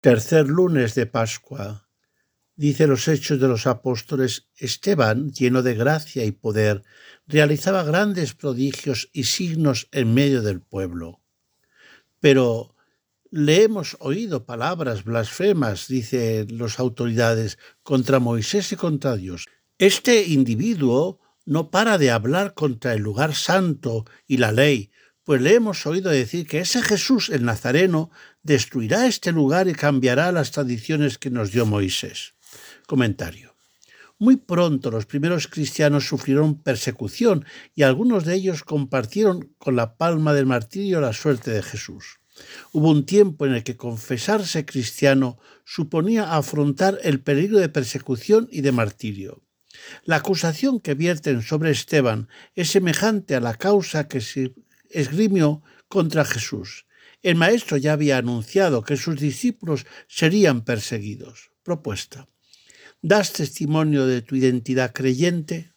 Tercer lunes de Pascua. Dice los Hechos de los Apóstoles: Esteban, lleno de gracia y poder, realizaba grandes prodigios y signos en medio del pueblo. Pero le hemos oído palabras blasfemas, dicen las autoridades, contra Moisés y contra Dios. Este individuo no para de hablar contra el lugar santo y la ley, pues le hemos oído decir que ese Jesús, el Nazareno, destruirá este lugar y cambiará las tradiciones que nos dio Moisés. Comentario. Muy pronto los primeros cristianos sufrieron persecución y algunos de ellos compartieron con la palma del martirio la suerte de Jesús. Hubo un tiempo en el que confesarse cristiano suponía afrontar el peligro de persecución y de martirio. La acusación que vierten sobre Esteban es semejante a la causa que se esgrimió contra Jesús. El maestro ya había anunciado que sus discípulos serían perseguidos. Propuesta. ¿Das testimonio de tu identidad creyente?